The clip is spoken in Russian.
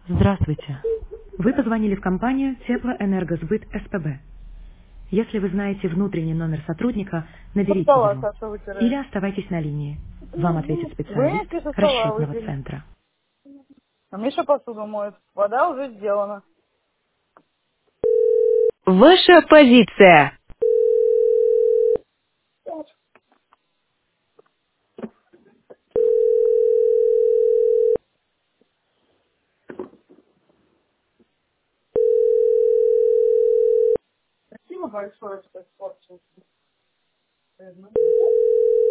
Здравствуйте. Вы позвонили в компанию Теплоэнергосбыт СПБ. Если вы знаете внутренний номер сотрудника, Со наберите стола, его. Саша, Или вытирает. оставайтесь на линии. Вам ответит специалист Вынесли со стола, расчетного вытяни. центра. А Миша посуду моет. Вода уже сделана. Ваша позиция. Спасибо большое, что испортил.